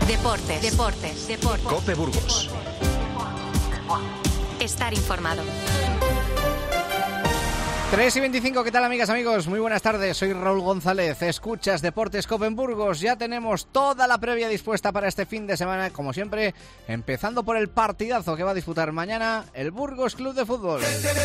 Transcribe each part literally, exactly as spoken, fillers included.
Deportes, deportes, deportes. COPE Burgos. Estar informado. tres y veinticinco, ¿qué tal, amigas, amigos? Muy buenas tardes, soy Raúl González. Escuchas Deportes COPE en Burgos. Ya tenemos toda la previa dispuesta para este fin de semana, como siempre, empezando por el partidazo que va a disputar mañana el Burgos Club de Fútbol.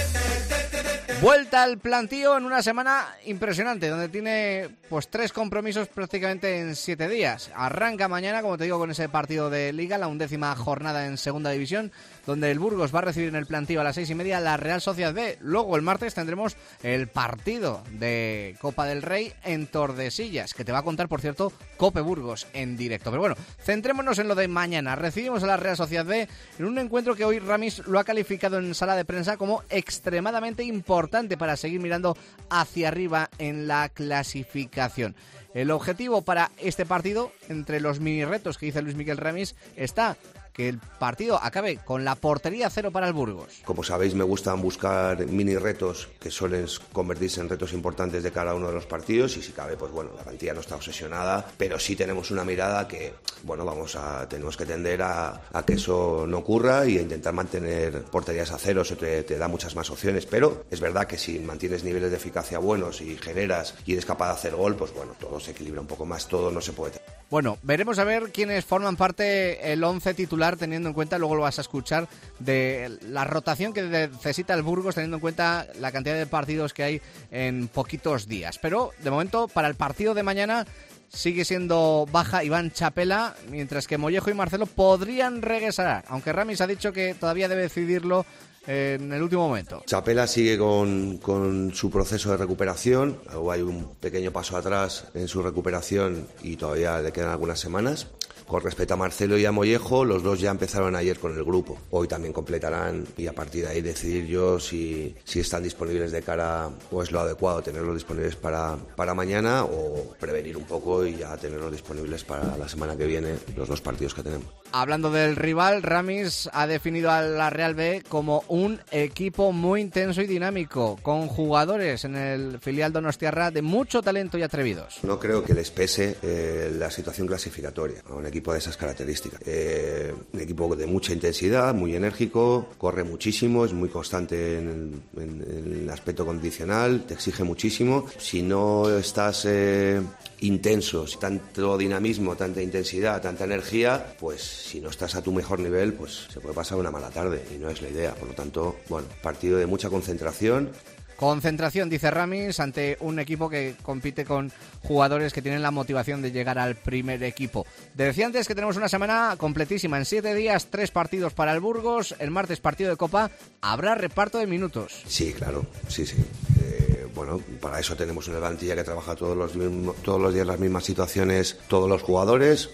Vuelta al plantío en una semana impresionante, donde tiene pues tres compromisos prácticamente en siete días. Arranca mañana, como te digo, con ese partido de Liga, la undécima jornada en Segunda División, donde el Burgos va a recibir en el plantío a las seis y media la Real Sociedad B. Luego el martes tendremos el partido de Copa del Rey en Tordesillas, que te va a contar, por cierto, COPE Burgos en directo. Pero bueno, centrémonos en lo de mañana. Recibimos a la Real Sociedad B en un encuentro que hoy Ramis lo ha calificado en sala de prensa como extremadamente importante para seguir mirando hacia arriba en la clasificación. El objetivo para este partido, entre los mini retos que dice Luis Miguel Ramis, está que el partido acabe con la portería cero para el Burgos. Como sabéis, me gustan buscar mini retos que suelen convertirse en retos importantes de cada uno de los partidos, y si cabe, pues bueno, la plantilla no está obsesionada, pero sí tenemos una mirada que, bueno, vamos a tenemos que tender a, a que eso no ocurra y a intentar mantener porterías a cero. Eso te, te da muchas más opciones, pero es verdad que si mantienes niveles de eficacia buenos y generas y eres capaz de hacer gol, pues bueno, todo se equilibra un poco más, todo no se puede. Bueno, veremos a ver quiénes forman parte el once titular, teniendo en cuenta, luego lo vas a escuchar, de la rotación que necesita el Burgos, teniendo en cuenta la cantidad de partidos que hay en poquitos días. Pero, de momento, para el partido de mañana sigue siendo baja Iván Chapela, mientras que Mollejo y Marcelo podrían regresar, aunque Ramis ha dicho que todavía debe decidirlo en el último momento. Chapela sigue con, con su proceso de recuperación. Luego hay un pequeño paso atrás en su recuperación y todavía le quedan algunas semanas. Con respecto a Marcelo y a Mollejo, los dos ya empezaron ayer con el grupo. Hoy también completarán y a partir de ahí decidir yo si, si están disponibles de cara, o es lo adecuado tenerlos disponibles para, para mañana, o prevenir un poco y ya tenerlos disponibles para la semana que viene, los dos partidos que tenemos. Hablando del rival, Ramis ha definido a la Real B como un equipo muy intenso y dinámico, con jugadores en el filial donostiarra de mucho talento y atrevidos. No creo que les pese eh, la situación clasificatoria a un equipo de esas características. Eh, un equipo de mucha intensidad, muy enérgico, corre muchísimo, es muy constante en el, en, en el aspecto condicional, te exige muchísimo. Si no estás eh, intenso, tanto dinamismo, tanta intensidad, tanta energía, pues si no estás a tu mejor nivel, pues se puede pasar una mala tarde y no es la idea. Por lo tanto, bueno, partido de mucha concentración. Concentración, dice Ramis, ante un equipo que compite con jugadores que tienen la motivación de llegar al primer equipo. Te decía antes que tenemos una semana completísima. En siete días, tres partidos para el Burgos. El martes, partido de Copa. Habrá reparto de minutos. Sí, claro, sí, sí. Eh, bueno, para eso tenemos una plantilla que trabaja todos los, mismos, todos los días las mismas situaciones, todos los jugadores,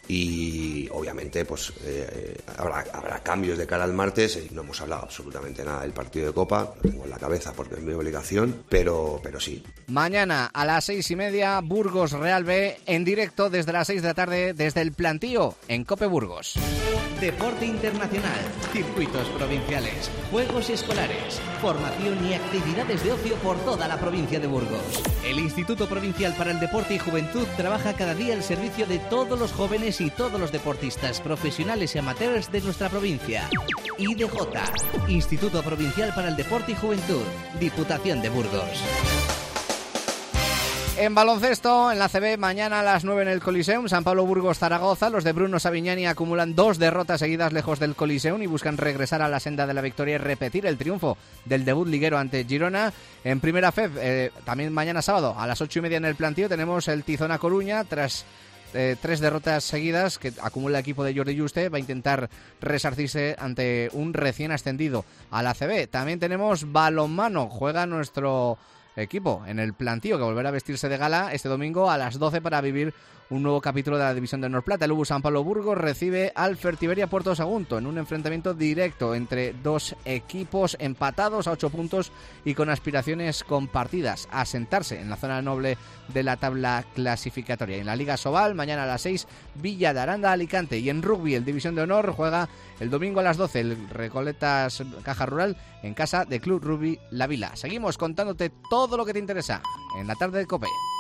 y obviamente pues eh, habrá, habrá cambios de cara al martes. Y no hemos hablado absolutamente nada del partido de Copa, lo tengo en la cabeza porque es mi obligación, pero, pero sí. Mañana a las seis y media, Burgos Real B, en directo desde las seis de la tarde, desde el plantío en COPE Burgos. Deporte internacional, circuitos provinciales, juegos escolares, formación y actividades de ocio por toda la provincia de Burgos. El Instituto Provincial para el Deporte y Juventud trabaja cada día al servicio de todos los jóvenes y todos los deportistas profesionales y amateurs de nuestra provincia. I D J, Instituto Provincial para el Deporte y Juventud, Diputación de Burgos. En baloncesto, en la C B, mañana a las nueve en el Coliseum, San Pablo Burgos Zaragoza. Los de Bruno Savignani acumulan dos derrotas seguidas lejos del Coliseum y buscan regresar a la senda de la victoria y repetir el triunfo del debut liguero ante Girona. En Primera F E B, eh, también mañana sábado a las ocho y media en el plantío, tenemos el Tizona Coruña. Tras eh, tres derrotas seguidas que acumula el equipo de Jordi Juste, va a intentar resarcirse ante un recién ascendido a la C B. También tenemos balonmano, juega nuestro equipo en el plantío, que volverá a vestirse de gala este domingo a las doce para vivir un nuevo capítulo de la División de Honor Plata. El U B U San Pablo Burgos recibe al Fertiberia Puerto Sagunto en un enfrentamiento directo entre dos equipos empatados a ocho puntos y con aspiraciones compartidas a sentarse en la zona noble de la tabla clasificatoria. En la Liga Sobal, mañana a las seis, Villa de Aranda Alicante. Y en rugby, el División de Honor juega el domingo a las doce el Recoletas Caja Rural en casa de Club Rugby La Vila. Seguimos contándote todo lo que te interesa en la tarde de COPE.